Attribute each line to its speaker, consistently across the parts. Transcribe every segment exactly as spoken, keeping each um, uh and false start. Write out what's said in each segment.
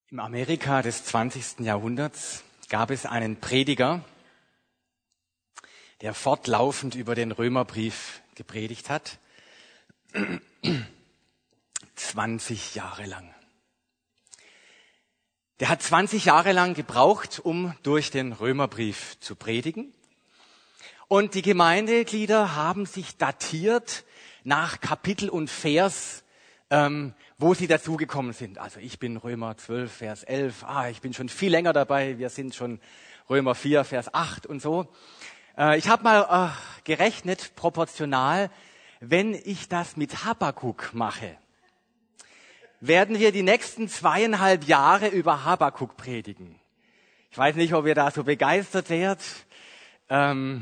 Speaker 1: Im Amerika des zwanzigsten Jahrhunderts gab es einen Prediger, der fortlaufend über den Römerbrief gepredigt hat. zwanzig Jahre lang. Der hat zwanzig Jahre lang gebraucht, um durch den Römerbrief zu predigen. Und die Gemeindeglieder haben sich datiert nach Kapitel und Vers, ähm, wo sie dazugekommen sind. Also ich bin Römer zwölf, Vers elf. Ah, ich bin schon viel länger dabei. Wir sind schon Römer vier, Vers acht und so. Äh, ich habe mal äh, gerechnet, proportional, wenn ich das mit Habakuk mache, werden wir die nächsten zweieinhalb Jahre über Habakuk predigen. Ich weiß nicht, ob ihr da so begeistert werdet. Ähm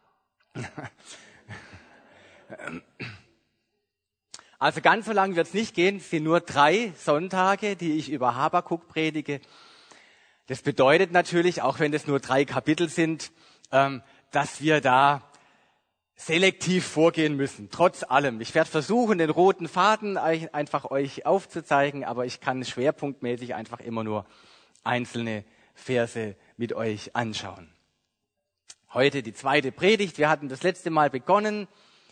Speaker 1: Also ganz so lang wird es nicht gehen. Es sind nur drei Sonntage, die ich über Habakuk predige. Das bedeutet natürlich, auch wenn es nur drei Kapitel sind, ähm, dass wir da selektiv vorgehen müssen, trotz allem. Ich werde versuchen, den roten Faden einfach euch aufzuzeigen, aber ich kann schwerpunktmäßig einfach immer nur einzelne Verse mit euch anschauen. Heute die zweite Predigt. Wir hatten das letzte Mal begonnen.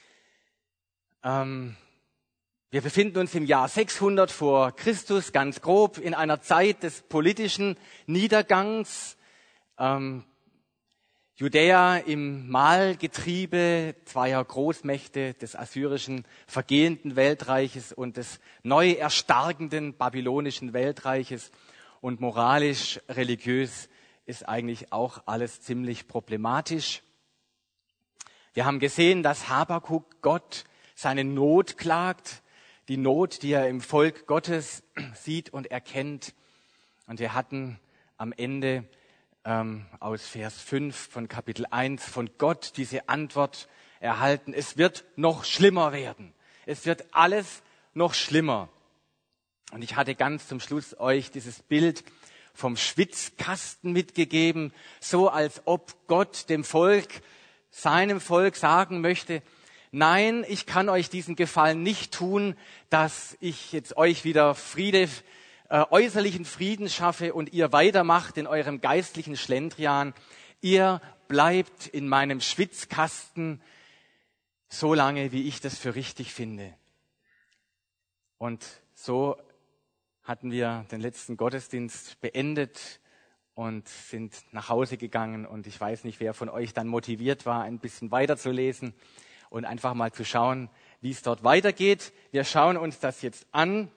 Speaker 1: Ähm, wir befinden uns im Jahr sechshundert vor Christus, ganz grob, in einer Zeit des politischen Niedergangs. Ähm, Judäa im Mahlgetriebe zweier Großmächte des assyrischen vergehenden Weltreiches und des neu erstarkenden babylonischen Weltreiches. Und moralisch, religiös ist eigentlich auch alles ziemlich problematisch. Wir haben gesehen, dass Habakuk Gott seine Not klagt, die Not, die er im Volk Gottes sieht und erkennt. Und wir hatten am Ende ähm, aus Vers fünf von Kapitel eins von Gott diese Antwort erhalten: Es wird noch schlimmer werden. Es wird alles noch schlimmer. Und ich hatte ganz zum Schluss euch dieses Bild vom Schwitzkasten mitgegeben, so als ob Gott dem Volk, seinem Volk sagen möchte: Nein, ich kann euch diesen Gefallen nicht tun, dass ich jetzt euch wieder Friede, äh, äußerlichen Frieden schaffe und ihr weitermacht in eurem geistlichen Schlendrian. Ihr bleibt in meinem Schwitzkasten so lange, wie ich das für richtig finde. Und so hatten wir den letzten Gottesdienst beendet und sind nach Hause gegangen. Und ich weiß nicht, wer von euch dann motiviert war, ein bisschen weiterzulesen und einfach mal zu schauen, wie es dort weitergeht. Wir schauen uns das jetzt an.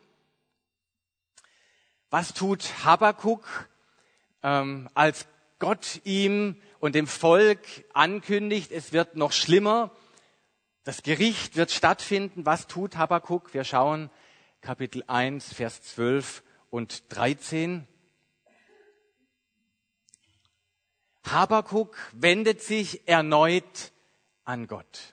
Speaker 1: Was tut Habakuk, ähm, als Gott ihm und dem Volk ankündigt, es wird noch schlimmer, das Gericht wird stattfinden. Was tut Habakuk? Wir schauen Kapitel eins, Vers zwölf und dreizehn. Habakuk wendet sich erneut an Gott.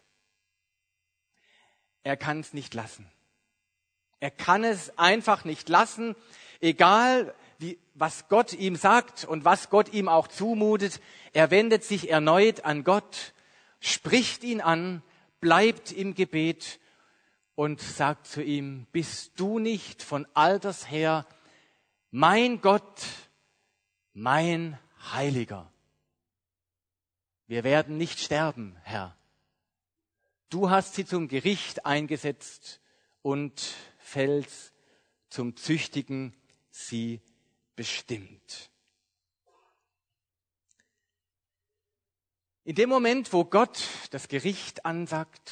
Speaker 1: Er kann es nicht lassen. Er kann es einfach nicht lassen, egal wie, was Gott ihm sagt und was Gott ihm auch zumutet. Er wendet sich erneut an Gott, spricht ihn an, bleibt im Gebet und sagt zu ihm: Bist du nicht von alters her mein Gott, mein Heiliger? Wir werden nicht sterben, Herr. Du hast sie zum Gericht eingesetzt und Fels zum Züchtigen sie bestimmt. In dem Moment, wo Gott das Gericht ansagt,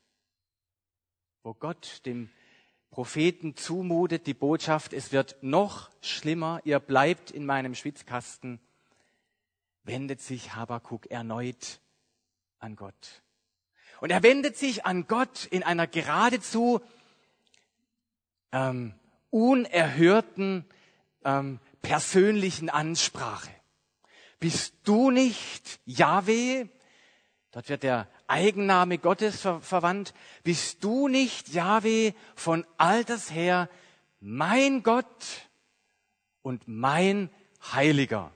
Speaker 1: wo Gott dem Propheten zumutet, die Botschaft, es wird noch schlimmer, ihr bleibt in meinem Schwitzkasten, wendet sich Habakuk erneut an Gott. Und er wendet sich an Gott in einer geradezu ähm, unerhörten ähm, persönlichen Ansprache. Bist du nicht Jahwe? Dort wird der Eigenname Gottes ver- verwandt. Bist du nicht Jahwe von alters her mein Gott und mein Heiliger?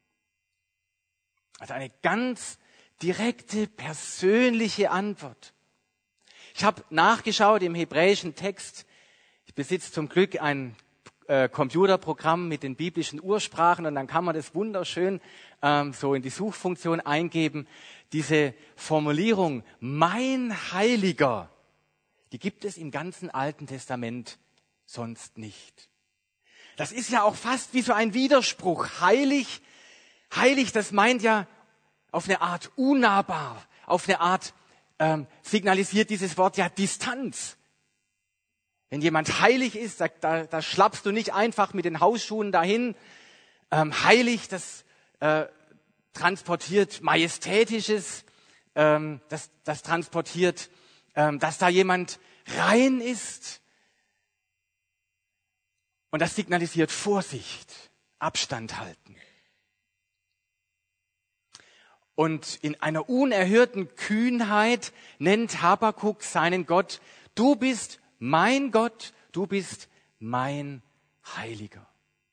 Speaker 1: Also eine ganz direkte, persönliche Antwort. Ich habe nachgeschaut im hebräischen Text. Ich besitze zum Glück ein äh, Computerprogramm mit den biblischen Ursprachen und dann kann man das wunderschön ähm, so in die Suchfunktion eingeben. Diese Formulierung, mein Heiliger, die gibt es im ganzen Alten Testament sonst nicht. Das ist ja auch fast wie so ein Widerspruch. Heilig, heilig, das meint ja auf eine Art unnahbar, auf eine Art ähm, signalisiert dieses Wort ja Distanz. Wenn jemand heilig ist, da, da, da schlappst du nicht einfach mit den Hausschuhen dahin. Ähm, heilig, das äh, transportiert Majestätisches, ähm, das, das transportiert, ähm, dass da jemand rein ist. Und das signalisiert Vorsicht, Abstand halten. Und in einer unerhörten Kühnheit nennt Habakuk seinen Gott, du bist mein Gott, du bist mein Heiliger.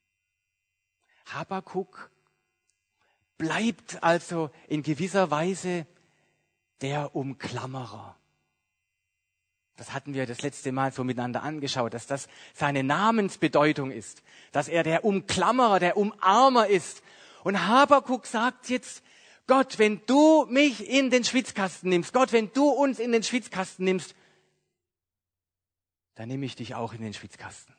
Speaker 1: Habakuk bleibt also in gewisser Weise der Umklammerer. Das hatten wir das letzte Mal so miteinander angeschaut, dass das seine Namensbedeutung ist, dass er der Umklammerer, der Umarmer ist. Und Habakuk sagt jetzt, Gott, wenn du mich in den Schwitzkasten nimmst, Gott, wenn du uns in den Schwitzkasten nimmst, dann nehme ich dich auch in den Schwitzkasten.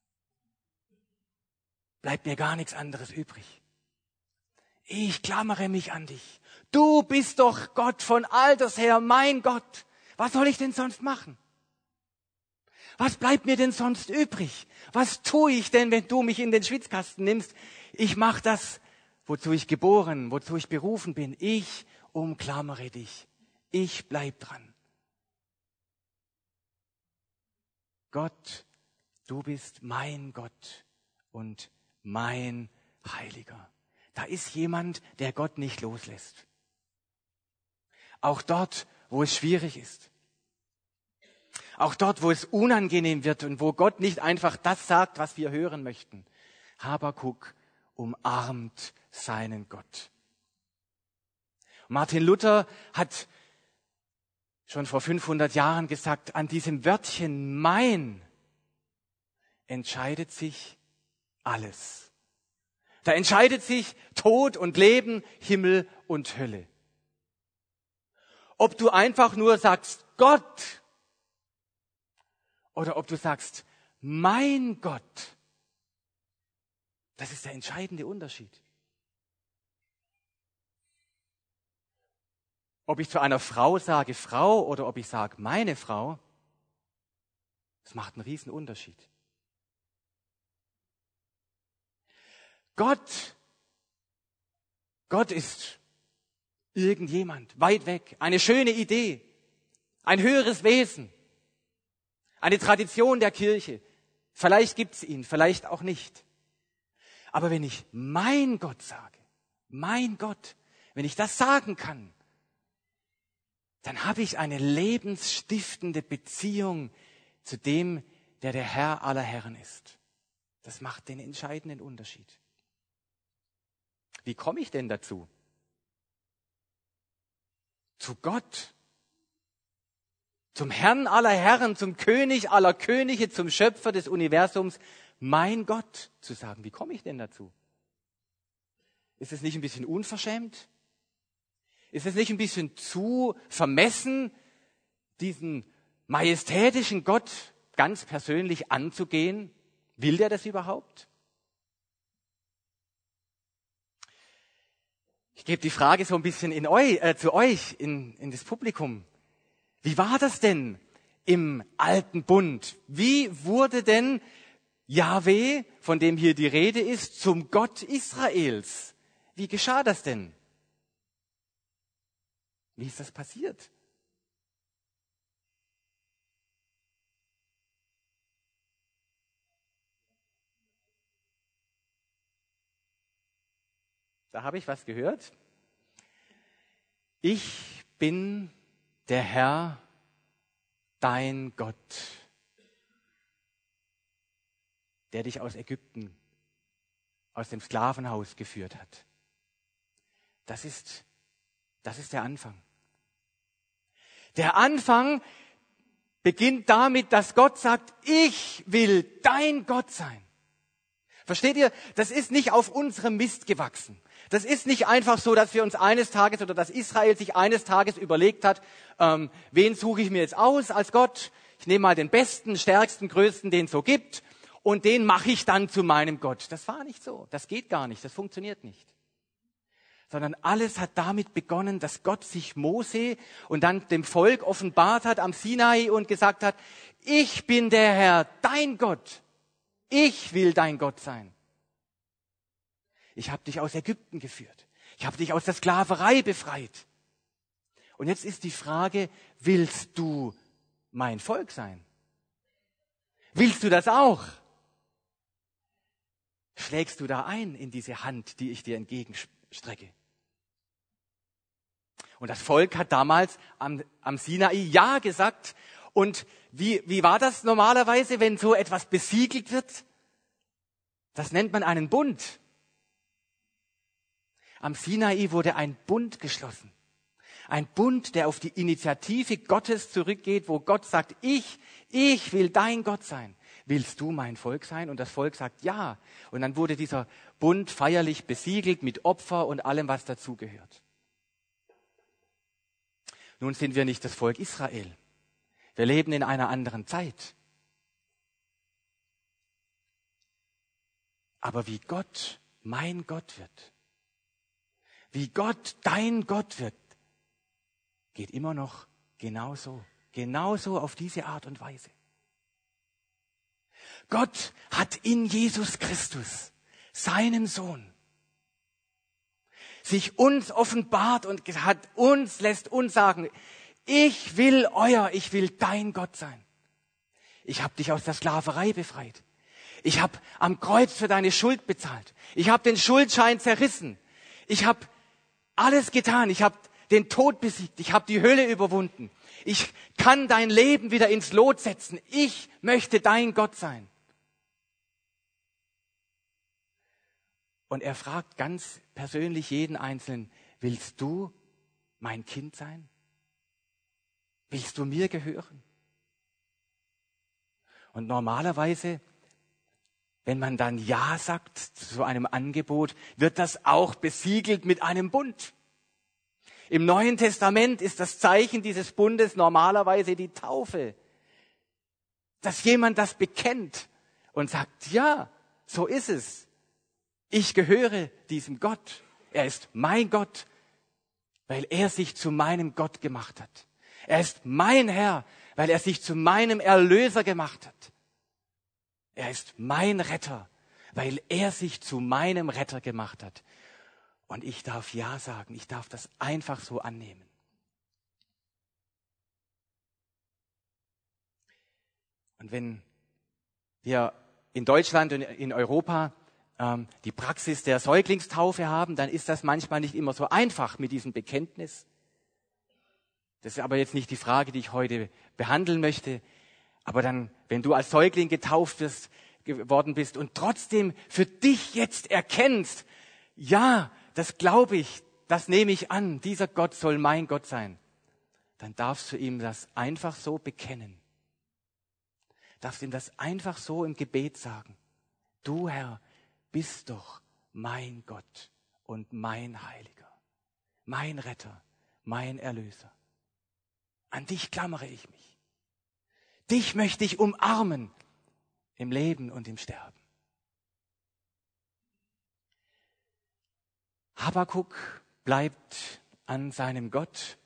Speaker 1: Bleibt mir gar nichts anderes übrig. Ich klammere mich an dich. Du bist doch Gott von alters her, mein Gott. Was soll ich denn sonst machen? Was bleibt mir denn sonst übrig? Was tue ich denn, wenn du mich in den Schwitzkasten nimmst? Ich mache das, wozu ich geboren, wozu ich berufen bin. Ich umklammere dich. Ich bleib dran. Gott, du bist mein Gott und mein Heiliger. Da ist jemand, der Gott nicht loslässt. Auch dort, wo es schwierig ist. Auch dort, wo es unangenehm wird und wo Gott nicht einfach das sagt, was wir hören möchten. Habakuk umarmt seinen Gott. Martin Luther hat schon vor fünfhundert Jahren gesagt, an diesem Wörtchen mein entscheidet sich alles. Da entscheidet sich Tod und Leben, Himmel und Hölle. Ob du einfach nur sagst Gott oder ob du sagst mein Gott, das ist der entscheidende Unterschied. Ob ich zu einer Frau sage Frau oder ob ich sage meine Frau, das macht einen riesen Unterschied. Gott, Gott ist irgendjemand, weit weg, eine schöne Idee, ein höheres Wesen, eine Tradition der Kirche. Vielleicht gibt's ihn, vielleicht auch nicht. Aber wenn ich mein Gott sage, mein Gott, wenn ich das sagen kann, dann habe ich eine lebensstiftende Beziehung zu dem, der der Herr aller Herren ist. Das macht den entscheidenden Unterschied. Wie komme ich denn dazu? Zu Gott, zum Herrn aller Herren, zum König aller Könige, zum Schöpfer des Universums, mein Gott zu sagen. Wie komme ich denn dazu? Ist es nicht ein bisschen unverschämt? Ist es nicht ein bisschen zu vermessen, diesen majestätischen Gott ganz persönlich anzugehen? Will der das überhaupt? Ich gebe die Frage so ein bisschen in eu, äh, zu euch, in, in das Publikum. Wie war das denn im alten Bund? Wie wurde denn Jahwe, von dem hier die Rede ist, zum Gott Israels? Wie geschah das denn? Wie ist das passiert? Da habe ich was gehört. Ich bin der Herr, dein Gott, der dich aus Ägypten, aus dem Sklavenhaus geführt hat. Das ist, das ist der Anfang. Der Anfang beginnt damit, dass Gott sagt, ich will dein Gott sein. Versteht ihr? Das ist nicht auf unserem Mist gewachsen. Das ist nicht einfach so, dass wir uns eines Tages oder dass Israel sich eines Tages überlegt hat, ähm, wen suche ich mir jetzt aus als Gott? Ich nehme mal den besten, stärksten, größten, den es so gibt und den mache ich dann zu meinem Gott. Das war nicht so. Das geht gar nicht. Das funktioniert nicht. Sondern alles hat damit begonnen, dass Gott sich Mose und dann dem Volk offenbart hat am Sinai und gesagt hat, ich bin der Herr, dein Gott. Ich will dein Gott sein. Ich habe dich aus Ägypten geführt. Ich habe dich aus der Sklaverei befreit. Und jetzt ist die Frage, willst du mein Volk sein? Willst du das auch? Schlägst du da ein in diese Hand, die ich dir entgegenstrecke? Und das Volk hat damals am, am Sinai Ja gesagt. Und wie, wie war das normalerweise, wenn so etwas besiegelt wird? Das nennt man einen Bund. Am Sinai wurde ein Bund geschlossen. Ein Bund, der auf die Initiative Gottes zurückgeht, wo Gott sagt, ich, ich will dein Gott sein. Willst du mein Volk sein? Und das Volk sagt ja. Und dann wurde dieser Bund feierlich besiegelt mit Opfer und allem, was dazugehört. Nun sind wir nicht das Volk Israel. Wir leben in einer anderen Zeit. Aber wie Gott mein Gott wird, wie Gott dein Gott wird, geht immer noch genauso, genauso auf diese Art und Weise. Gott hat in Jesus Christus, seinem Sohn, sich uns offenbart und hat uns, lässt uns sagen, ich will euer, ich will dein Gott sein. Ich habe dich aus der Sklaverei befreit. Ich habe am Kreuz für deine Schuld bezahlt. Ich habe den Schuldschein zerrissen. Ich habe alles getan. Ich habe den Tod besiegt. Ich habe die Hölle überwunden. Ich kann dein Leben wieder ins Lot setzen. Ich möchte dein Gott sein. Und er fragt ganz persönlich jeden Einzelnen, willst du mein Kind sein? Willst du mir gehören? Und normalerweise, wenn man dann Ja sagt zu so einem Angebot, wird das auch besiegelt mit einem Bund. Im Neuen Testament ist das Zeichen dieses Bundes normalerweise die Taufe. Dass jemand das bekennt und sagt, ja, so ist es. Ich gehöre diesem Gott. Er ist mein Gott, weil er sich zu meinem Gott gemacht hat. Er ist mein Herr, weil er sich zu meinem Erlöser gemacht hat. Er ist mein Retter, weil er sich zu meinem Retter gemacht hat. Und ich darf Ja sagen, ich darf das einfach so annehmen. Und wenn wir in Deutschland und in Europa ähm, die Praxis der Säuglingstaufe haben, dann ist das manchmal nicht immer so einfach mit diesem Bekenntnis. Das ist aber jetzt nicht die Frage, die ich heute behandeln möchte. Aber dann, wenn du als Säugling getauft wirst, geworden bist und trotzdem für dich jetzt erkennst, ja, das glaube ich, das nehme ich an, dieser Gott soll mein Gott sein, dann darfst du ihm das einfach so bekennen. Darfst ihm das einfach so im Gebet sagen. Du, Herr, bist doch mein Gott und mein Heiliger, mein Retter, mein Erlöser. An dich klammere ich mich. Dich möchte ich umarmen im Leben und im Sterben. Habakuk bleibt an seinem Gott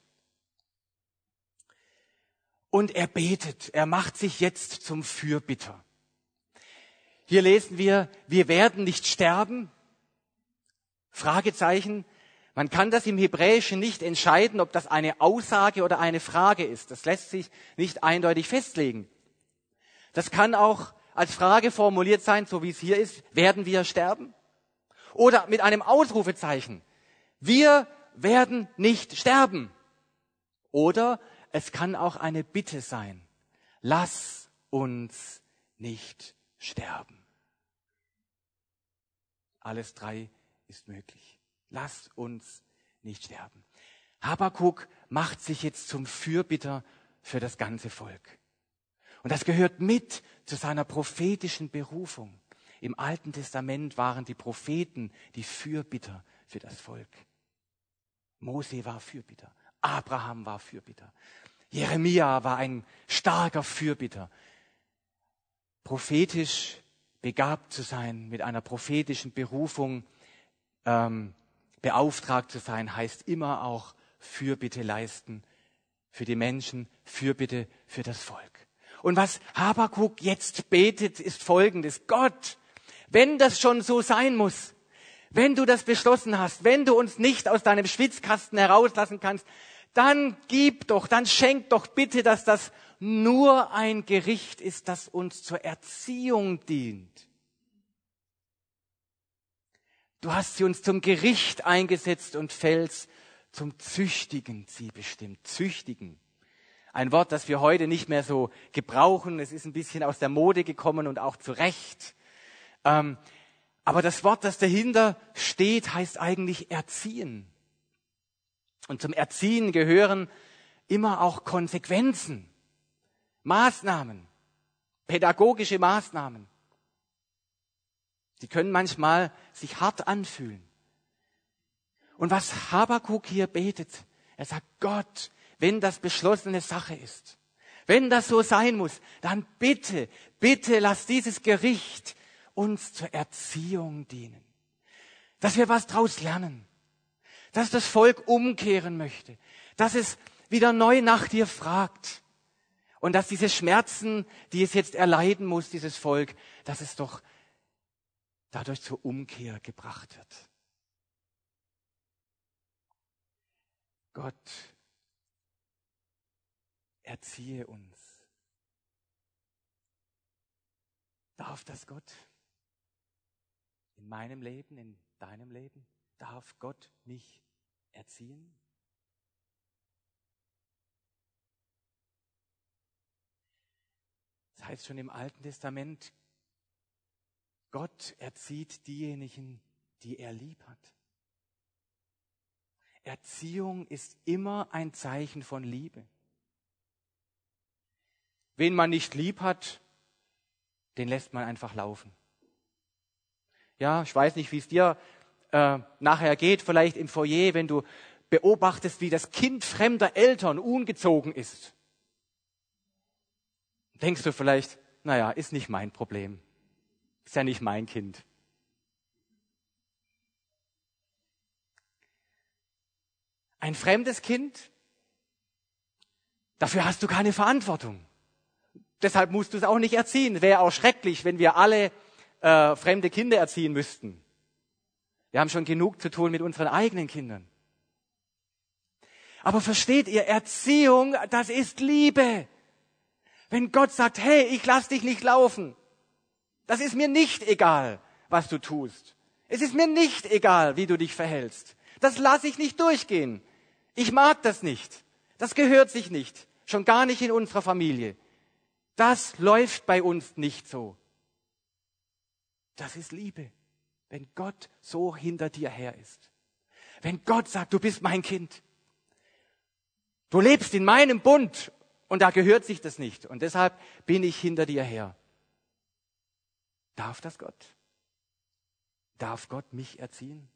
Speaker 1: und er betet. Er macht sich jetzt zum Fürbitter. Hier lesen wir, wir werden nicht sterben. Fragezeichen. Man kann das im Hebräischen nicht entscheiden, ob das eine Aussage oder eine Frage ist. Das lässt sich nicht eindeutig festlegen. Das kann auch als Frage formuliert sein, so wie es hier ist, werden wir sterben? Oder mit einem Ausrufezeichen, wir werden nicht sterben. Oder es kann auch eine Bitte sein, lass uns nicht sterben. Alles drei ist möglich. Lass uns nicht sterben. Habakuk macht sich jetzt zum Fürbitter für das ganze Volk. Und das gehört mit zu seiner prophetischen Berufung. Im Alten Testament waren die Propheten die Fürbitter für das Volk. Mose war Fürbitter, Abraham war Fürbitter, Jeremia war ein starker Fürbitter. Prophetisch begabt zu sein, mit einer prophetischen Berufung ähm, beauftragt zu sein, heißt immer auch Fürbitte leisten für die Menschen, Fürbitte für das Volk. Und was Habakuk jetzt betet, ist Folgendes: Gott, wenn das schon so sein muss, wenn du das beschlossen hast, wenn du uns nicht aus deinem Schwitzkasten herauslassen kannst, dann gib doch, dann schenk doch bitte, dass das nur ein Gericht ist, das uns zur Erziehung dient. Du hast sie uns zum Gericht eingesetzt und Fels zum Züchtigen sie bestimmt. Züchtigen. Ein Wort, das wir heute nicht mehr so gebrauchen. Es ist ein bisschen aus der Mode gekommen und auch zu Recht. Ähm, aber das Wort, das dahinter steht, heißt eigentlich erziehen. Und zum Erziehen gehören immer auch Konsequenzen, Maßnahmen, pädagogische Maßnahmen. Die können manchmal sich hart anfühlen. Und was Habakuk hier betet, er sagt: Gott, wenn das beschlossene Sache ist, wenn das so sein muss, dann bitte, bitte lass dieses Gericht uns zur Erziehung dienen. Dass wir was draus lernen. Dass das Volk umkehren möchte. Dass es wieder neu nach dir fragt. Und dass diese Schmerzen, die es jetzt erleiden muss, dieses Volk, dass es doch dadurch zur Umkehr gebracht wird. Gott, erziehe uns. Darf das Gott in meinem Leben, in deinem Leben? Darf Gott mich erziehen? Das heißt schon im Alten Testament, Gott erzieht diejenigen, die er lieb hat. Erziehung ist immer ein Zeichen von Liebe. Wen man nicht lieb hat, den lässt man einfach laufen. Ja, ich weiß nicht, wie es dir äh, nachher geht, vielleicht im Foyer, wenn du beobachtest, wie das Kind fremder Eltern ungezogen ist. Denkst du vielleicht, naja, ist nicht mein Problem. Ist ja nicht mein Kind. Ein fremdes Kind, dafür hast du keine Verantwortung. Deshalb musst du es auch nicht erziehen. Wäre auch schrecklich, wenn wir alle äh, fremde Kinder erziehen müssten. Wir haben schon genug zu tun mit unseren eigenen Kindern. Aber versteht ihr, Erziehung, das ist Liebe. Wenn Gott sagt, hey, ich lass dich nicht laufen. Das ist mir nicht egal, was du tust. Es ist mir nicht egal, wie du dich verhältst. Das lasse ich nicht durchgehen. Ich mag das nicht. Das gehört sich nicht. Schon gar nicht in unserer Familie. Das läuft bei uns nicht so. Das ist Liebe, wenn Gott so hinter dir her ist. Wenn Gott sagt, du bist mein Kind. Du lebst in meinem Bund und da gehört sich das nicht. Und deshalb bin ich hinter dir her. Darf das Gott? Darf Gott mich erziehen?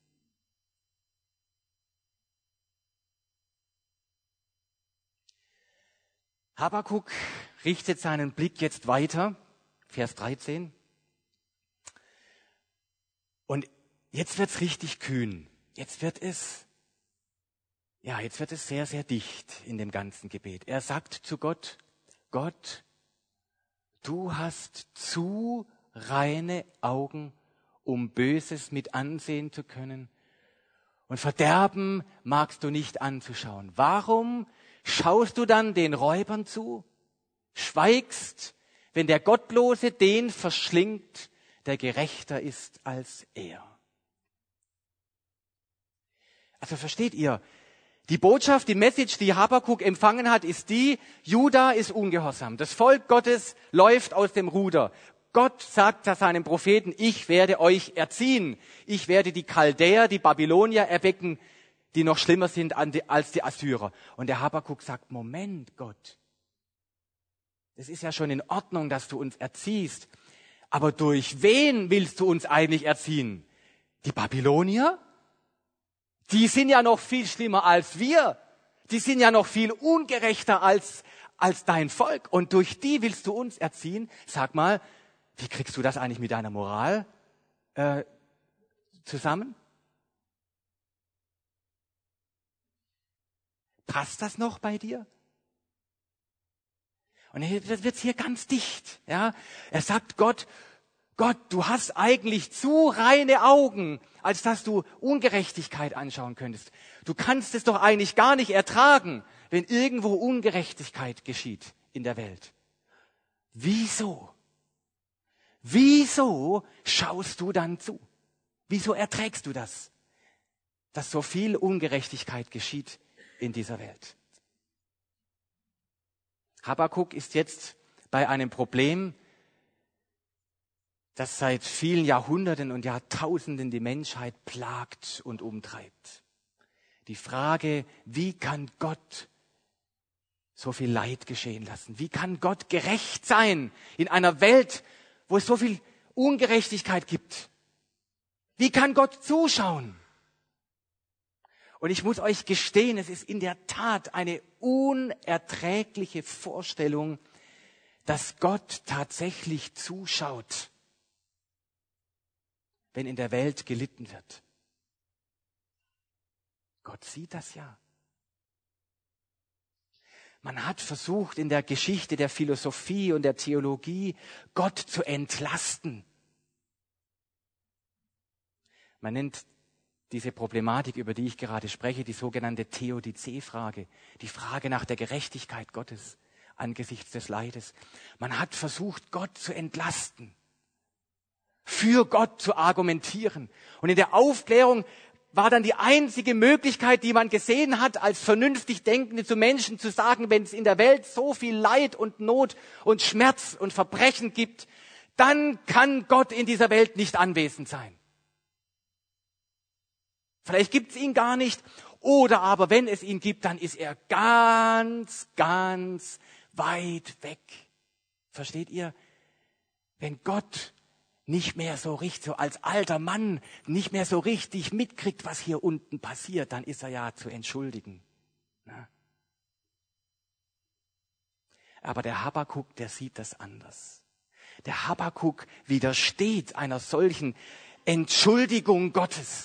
Speaker 1: Habakuk richtet seinen Blick jetzt weiter, Vers dreizehn. Und jetzt wird's richtig kühn. Jetzt wird es, ja, jetzt wird es sehr, sehr dicht in dem ganzen Gebet. Er sagt zu Gott: Gott, du hast zu reine Augen, um Böses mit ansehen zu können. Und Verderben magst du nicht anzuschauen. Warum schaust du dann den Räubern zu? Schweigst, wenn der Gottlose den verschlingt, der gerechter ist als er. Also versteht ihr, die Botschaft, die Message, die Habakuk empfangen hat, ist die: Juda ist ungehorsam. Das Volk Gottes läuft aus dem Ruder. Gott sagt zu seinem Propheten: Ich werde euch erziehen. Ich werde die Chaldäer, die Babylonier erwecken, die noch schlimmer sind als die Assyrer. Und der Habakuk sagt: Moment, Gott. Es ist ja schon in Ordnung, dass du uns erziehst. Aber durch wen willst du uns eigentlich erziehen? Die Babylonier? Die sind ja noch viel schlimmer als wir. Die sind ja noch viel ungerechter als, als dein Volk. Und durch die willst du uns erziehen? Sag mal, wie kriegst du das eigentlich mit deiner Moral äh, zusammen? Passt das noch bei dir? Und jetzt wird's hier ganz dicht. Ja, er sagt Gott, Gott, du hast eigentlich zu reine Augen, als dass du Ungerechtigkeit anschauen könntest. Du kannst es doch eigentlich gar nicht ertragen, wenn irgendwo Ungerechtigkeit geschieht in der Welt. Wieso? Wieso schaust du dann zu? Wieso erträgst du das, dass so viel Ungerechtigkeit geschieht in dieser Welt? Habakuk ist jetzt bei einem Problem, das seit vielen Jahrhunderten und Jahrtausenden die Menschheit plagt und umtreibt. Die Frage, wie kann Gott so viel Leid geschehen lassen? Wie kann Gott gerecht sein in einer Welt, wo es so viel Ungerechtigkeit gibt? Wie kann Gott zuschauen? Und ich muss euch gestehen, es ist in der Tat eine unerträgliche Vorstellung, dass Gott tatsächlich zuschaut, wenn in der Welt gelitten wird. Gott sieht das ja. Man hat versucht, in der Geschichte der Philosophie und der Theologie Gott zu entlasten. Man nennt diese Problematik, über die ich gerade spreche, die sogenannte Theodizee-Frage, die Frage nach der Gerechtigkeit Gottes angesichts des Leides. Man hat versucht, Gott zu entlasten, für Gott zu argumentieren. Und in der Aufklärung war dann die einzige Möglichkeit, die man gesehen hat, als vernünftig Denkende zu Menschen zu sagen, wenn es in der Welt so viel Leid und Not und Schmerz und Verbrechen gibt, dann kann Gott in dieser Welt nicht anwesend sein. Vielleicht gibt es ihn gar nicht, oder aber wenn es ihn gibt, dann ist er ganz, ganz weit weg. Versteht ihr? Wenn Gott nicht mehr so richtig, so als alter Mann, nicht mehr so richtig mitkriegt, was hier unten passiert, dann ist er ja zu entschuldigen. Na? Aber der Habakuk, der sieht das anders. Der Habakuk widersteht einer solchen Entschuldigung Gottes.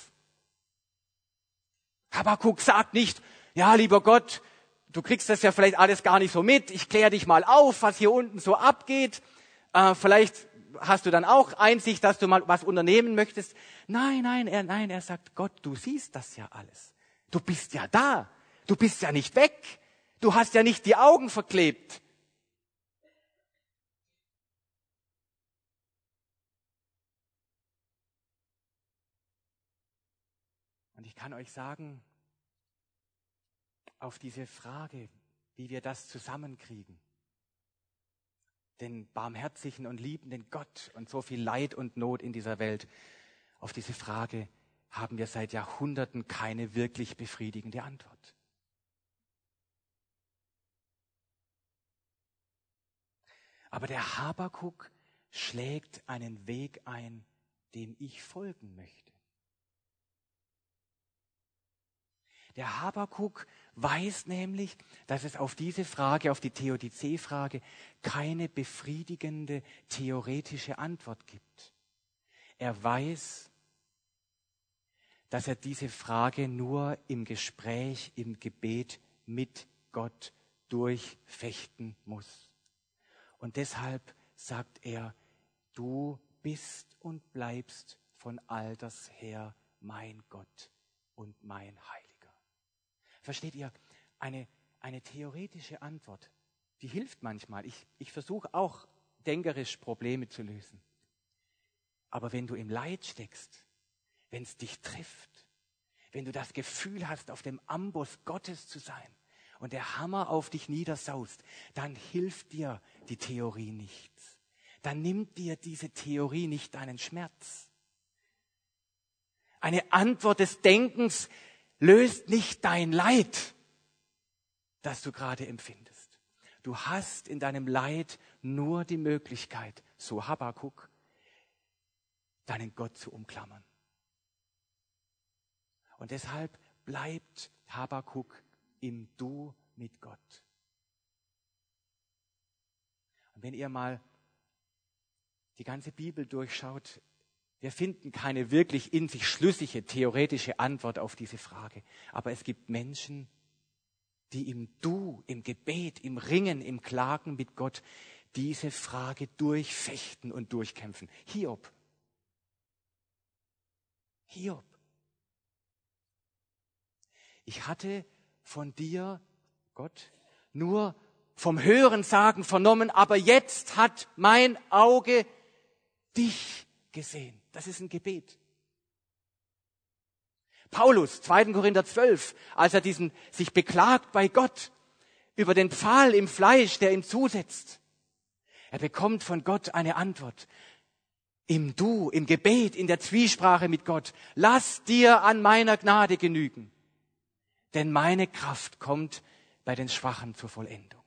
Speaker 1: Habakuk sagt nicht, ja, lieber Gott, du kriegst das ja vielleicht alles gar nicht so mit, ich kläre dich mal auf, was hier unten so abgeht, äh, vielleicht hast du dann auch Einsicht, dass du mal was unternehmen möchtest. Nein, nein, er, nein, er sagt, Gott, du siehst das ja alles. Du bist ja da, du bist ja nicht weg, du hast ja nicht die Augen verklebt. Und ich kann euch sagen, auf diese Frage, wie wir das zusammenkriegen, den barmherzigen und liebenden Gott und so viel Leid und Not in dieser Welt, auf diese Frage haben wir seit Jahrhunderten keine wirklich befriedigende Antwort. Aber der Habakuk schlägt einen Weg ein, dem ich folgen möchte. Der Habakuk weiß nämlich, dass es auf diese Frage, auf die Theodizee-Frage, keine befriedigende theoretische Antwort gibt. Er weiß, dass er diese Frage nur im Gespräch, im Gebet mit Gott durchfechten muss. Und deshalb sagt er, du bist und bleibst von alters her mein Gott und mein Heiliger. Versteht ihr, eine, eine theoretische Antwort, die hilft manchmal. Ich, ich versuche auch denkerisch Probleme zu lösen. Aber wenn du im Leid steckst, wenn es dich trifft, wenn du das Gefühl hast, auf dem Amboss Gottes zu sein und der Hammer auf dich niedersaust, dann hilft dir die Theorie nichts. Dann nimmt dir diese Theorie nicht deinen Schmerz. Eine Antwort des Denkens löst nicht dein Leid, das du gerade empfindest. Du hast in deinem Leid nur die Möglichkeit, so Habakuk, deinen Gott zu umklammern. Und deshalb bleibt Habakuk im Du mit Gott. Und wenn ihr mal die ganze Bibel durchschaut, wir finden keine wirklich in sich schlüssige, theoretische Antwort auf diese Frage. Aber es gibt Menschen, die im Du, im Gebet, im Ringen, im Klagen mit Gott diese Frage durchfechten und durchkämpfen. Hiob. Hiob. Ich hatte von dir, Gott, nur vom Hörensagen vernommen, aber jetzt hat mein Auge dich gesehen. Das ist ein Gebet. Paulus, zweiter Korinther zwölf, als er diesen, sich beklagt bei Gott über den Pfahl im Fleisch, der ihm zusetzt. Er bekommt von Gott eine Antwort. Im Du, im Gebet, in der Zwiesprache mit Gott. Lass dir an meiner Gnade genügen. Denn meine Kraft kommt bei den Schwachen zur Vollendung.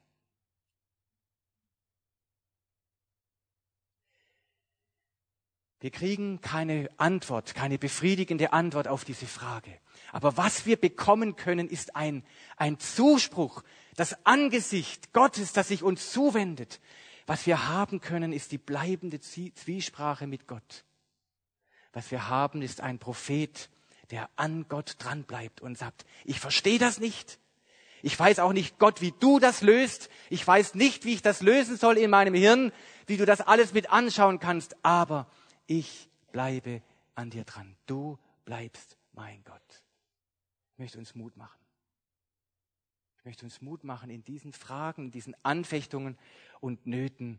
Speaker 1: Wir kriegen keine Antwort, keine befriedigende Antwort auf diese Frage. Aber was wir bekommen können, ist ein, ein Zuspruch, das Angesicht Gottes, das sich uns zuwendet. Was wir haben können, ist die bleibende Zwiesprache mit Gott. Was wir haben, ist ein Prophet, der an Gott dranbleibt und sagt, ich verstehe das nicht. Ich weiß auch nicht, Gott, wie du das löst. Ich weiß nicht, wie ich das lösen soll in meinem Hirn, wie du das alles mit anschauen kannst. Aber ich bleibe an dir dran. Du bleibst mein Gott. Ich möchte uns Mut machen. Ich möchte uns Mut machen in diesen Fragen, in diesen Anfechtungen und Nöten,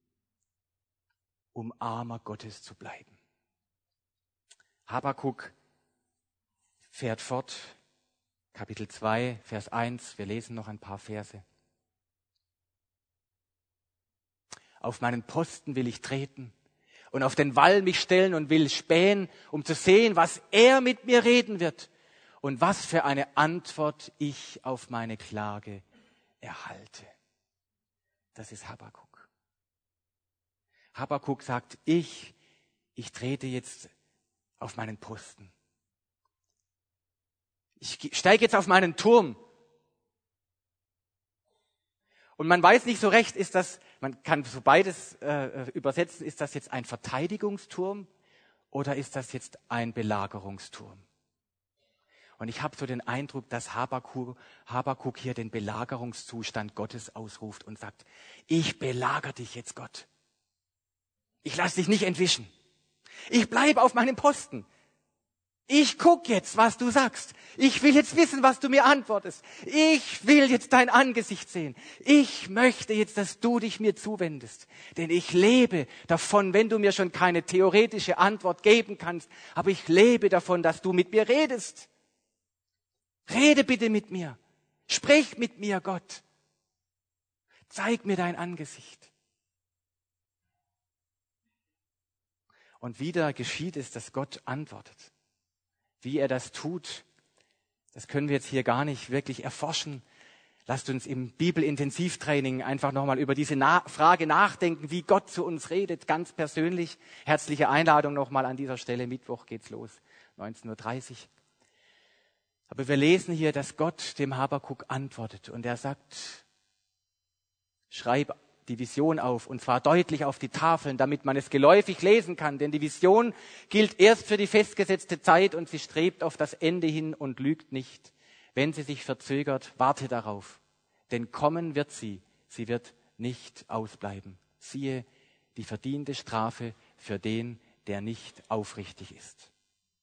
Speaker 1: um Armer Gottes zu bleiben. Habakuk fährt fort, Kapitel zwei, Vers eins. Wir lesen noch ein paar Verse. Auf meinen Posten will ich treten und auf den Wall mich stellen und will spähen, um zu sehen, was er mit mir reden wird und was für eine Antwort ich auf meine Klage erhalte. Das ist Habakuk. Habakuk sagt, ich, ich trete jetzt auf meinen Posten. Ich steige jetzt auf meinen Turm. Und man weiß nicht so recht, ist das, man kann so beides äh, übersetzen, ist das jetzt ein Verteidigungsturm oder ist das jetzt ein Belagerungsturm? Und ich habe so den Eindruck, dass Habakuk, Habakuk hier den Belagerungszustand Gottes ausruft und sagt, ich belagere dich jetzt, Gott. Ich lasse dich nicht entwischen. Ich bleibe auf meinem Posten. Ich guck jetzt, was du sagst. Ich will jetzt wissen, was du mir antwortest. Ich will jetzt dein Angesicht sehen. Ich möchte jetzt, dass du dich mir zuwendest. Denn ich lebe davon, wenn du mir schon keine theoretische Antwort geben kannst, aber ich lebe davon, dass du mit mir redest. Rede bitte mit mir. Sprich mit mir, Gott. Zeig mir dein Angesicht. Und wieder geschieht es, dass Gott antwortet. Wie er das tut, das können wir jetzt hier gar nicht wirklich erforschen. Lasst uns im Bibelintensivtraining einfach nochmal über diese Na- Frage nachdenken, wie Gott zu uns redet, ganz persönlich. Herzliche Einladung nochmal an dieser Stelle. Mittwoch geht's los, neunzehn Uhr dreißig. Aber wir lesen hier, dass Gott dem Habakuk antwortet und er sagt, schreib die Vision auf, und zwar deutlich auf die Tafeln, damit man es geläufig lesen kann. Denn die Vision gilt erst für die festgesetzte Zeit und sie strebt auf das Ende hin und lügt nicht. Wenn sie sich verzögert, warte darauf. Denn kommen wird sie, sie wird nicht ausbleiben. Siehe, die verdiente Strafe für den, der nicht aufrichtig ist.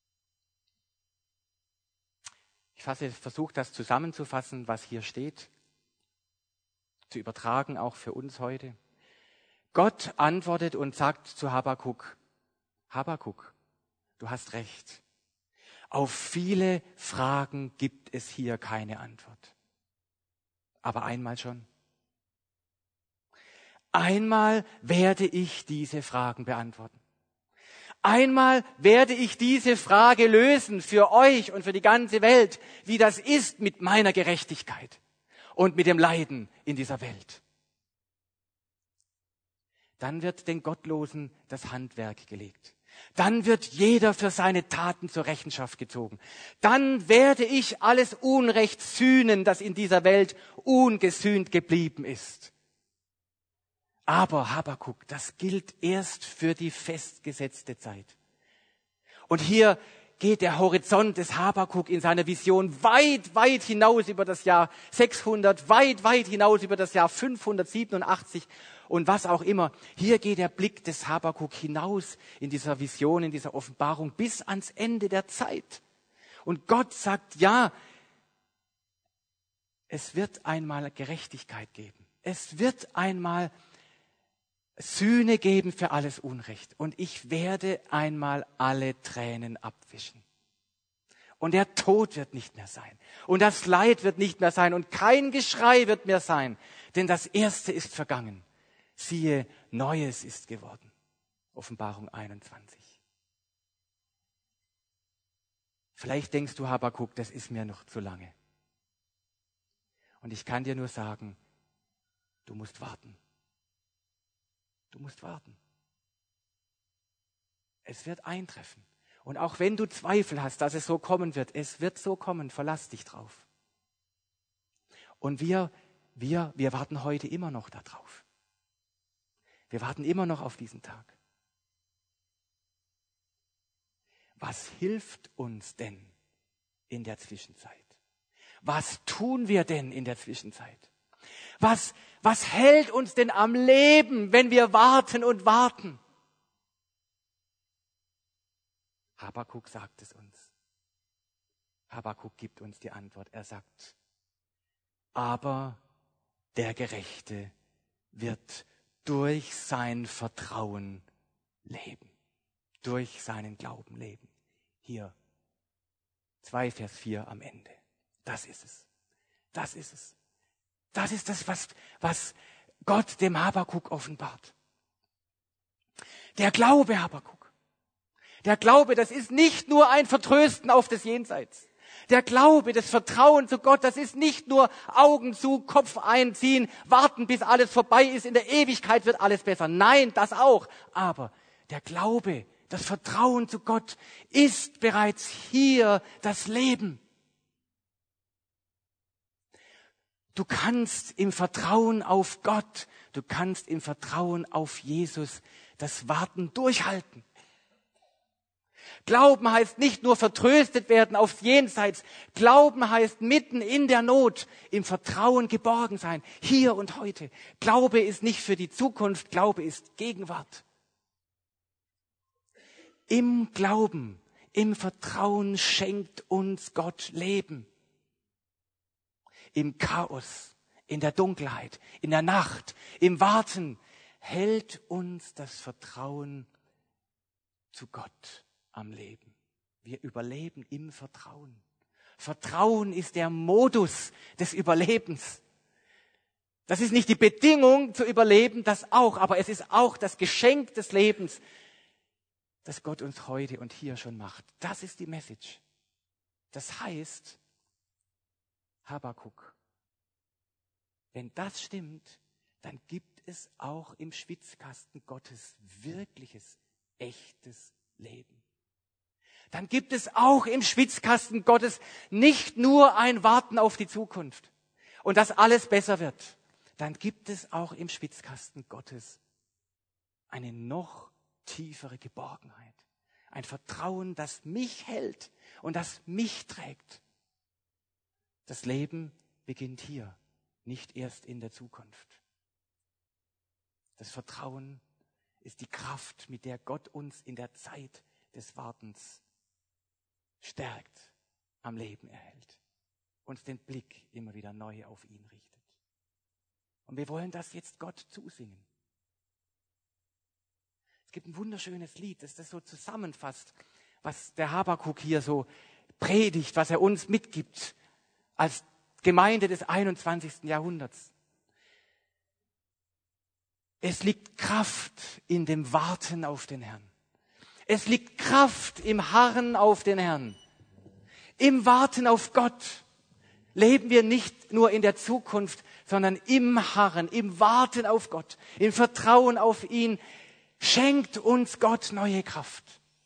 Speaker 1: Ich fasse, versuche das zusammenzufassen, was hier steht. Zu übertragen, auch für uns heute. Gott antwortet und sagt zu Habakuk, Habakuk, du hast recht. Auf viele Fragen gibt es hier keine Antwort. Aber einmal schon. Einmal werde ich diese Fragen beantworten. Einmal werde ich diese Frage lösen für euch und für die ganze Welt, wie das ist mit meiner Gerechtigkeit und mit dem Leiden in dieser Welt. Dann wird den Gottlosen das Handwerk gelegt. Dann wird jeder für seine Taten zur Rechenschaft gezogen. Dann werde ich alles Unrecht sühnen, das in dieser Welt ungesühnt geblieben ist. Aber Habakuk, das gilt erst für die festgesetzte Zeit. Und hier geht der Horizont des Habakuk in seiner Vision weit, weit hinaus über das Jahr sechshundert, weit, weit hinaus über das Jahr fünfhundertsiebenundachtzig und was auch immer. Hier geht der Blick des Habakuk hinaus in dieser Vision, in dieser Offenbarung bis ans Ende der Zeit. Und Gott sagt, ja, es wird einmal Gerechtigkeit geben. Es wird einmal Sühne geben für alles Unrecht. Und ich werde einmal alle Tränen abwischen. Und der Tod wird nicht mehr sein. Und das Leid wird nicht mehr sein. Und kein Geschrei wird mehr sein. Denn das Erste ist vergangen. Siehe, Neues ist geworden. Offenbarung einundzwanzig. Vielleicht denkst du, Habakuk, das ist mir noch zu lange. Und ich kann dir nur sagen, du musst warten. Du musst warten. Es wird eintreffen. Und auch wenn du Zweifel hast, dass es so kommen wird, es wird so kommen, verlass dich drauf. Und wir, wir, wir warten heute immer noch darauf. Wir warten immer noch auf diesen Tag. Was hilft uns denn in der Zwischenzeit? Was tun wir denn in der Zwischenzeit? Was, was hält uns denn am Leben, wenn wir warten und warten? Habakuk sagt es uns. Habakuk gibt uns die Antwort. Er sagt, aber der Gerechte wird durch sein Vertrauen leben. Durch seinen Glauben leben. Hier, zwei Vers vier am Ende. Das ist es. Das ist es. Das ist das, was, was Gott dem Habakuk offenbart. Der Glaube Habakuk. Der Glaube, das ist nicht nur ein Vertrösten auf das Jenseits. Der Glaube, das Vertrauen zu Gott, das ist nicht nur Augen zu, Kopf einziehen, warten, bis alles vorbei ist, in der Ewigkeit wird alles besser. Nein, das auch. Aber der Glaube, das Vertrauen zu Gott ist bereits hier das Leben. Du kannst im Vertrauen auf Gott, du kannst im Vertrauen auf Jesus das Warten durchhalten. Glauben heißt nicht nur vertröstet werden aufs Jenseits. Glauben heißt mitten in der Not im Vertrauen geborgen sein, hier und heute. Glaube ist nicht für die Zukunft, Glaube ist Gegenwart. Im Glauben, im Vertrauen schenkt uns Gott Leben. Im Chaos, in der Dunkelheit, in der Nacht, im Warten hält uns das Vertrauen zu Gott am Leben. Wir überleben im Vertrauen. Vertrauen ist der Modus des Überlebens. Das ist nicht die Bedingung zu überleben, das auch, aber es ist auch das Geschenk des Lebens, das Gott uns heute und hier schon macht. Das ist die Message. Das heißt, Habakuk, wenn das stimmt, dann gibt es auch im Schwitzkasten Gottes wirkliches, echtes Leben. Dann gibt es auch im Schwitzkasten Gottes nicht nur ein Warten auf die Zukunft und dass alles besser wird. Dann gibt es auch im Schwitzkasten Gottes eine noch tiefere Geborgenheit. Ein Vertrauen, das mich hält und das mich trägt. Das Leben beginnt hier, nicht erst in der Zukunft. Das Vertrauen ist die Kraft, mit der Gott uns in der Zeit des Wartens stärkt, am Leben erhält, uns den Blick immer wieder neu auf ihn richtet. Und wir wollen das jetzt Gott zusingen. Es gibt ein wunderschönes Lied, das das so zusammenfasst, was der Habakuk hier so predigt, was er uns mitgibt als Gemeinde des einundzwanzigsten Jahrhunderts. Es liegt Kraft in dem Warten auf den Herrn. Es liegt Kraft im Harren auf den Herrn. Im Warten auf Gott leben wir nicht nur in der Zukunft, sondern im Harren, im Warten auf Gott, im Vertrauen auf ihn schenkt uns Gott neue Kraft.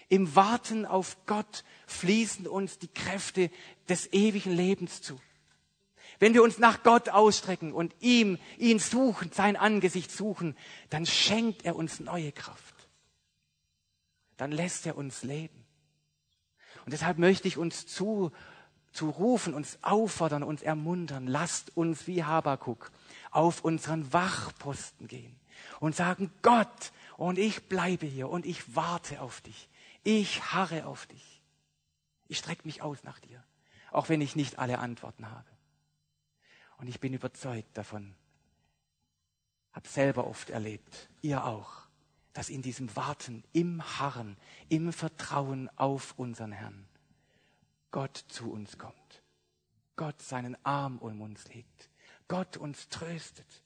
Speaker 1: Im Warten auf Gott fließen uns die Kräfte des ewigen Lebens zu. Wenn wir uns nach Gott ausstrecken und ihm, ihn suchen, sein Angesicht suchen, dann schenkt er uns neue Kraft. Dann lässt er uns leben. Und deshalb möchte ich uns zu, zu rufen, uns auffordern, uns ermuntern. Lasst uns wie Habakuk auf unseren Wachposten gehen und sagen, Gott, und ich bleibe hier und ich warte auf dich. Ich harre auf dich. Ich strecke mich aus nach dir, auch wenn ich nicht alle Antworten habe. Und ich bin überzeugt davon, habe selber oft erlebt, ihr auch, dass in diesem Warten, im Harren, im Vertrauen auf unseren Herrn Gott zu uns kommt. Gott seinen Arm um uns legt. Gott uns tröstet.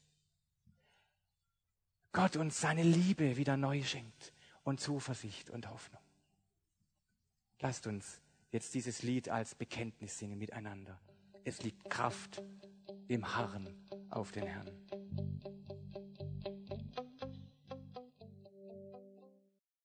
Speaker 1: Gott uns seine Liebe wieder neu schenkt und Zuversicht und Hoffnung. Lasst uns jetzt dieses Lied als Bekenntnis singen miteinander. Es liegt Kraft im Harren auf den Herrn.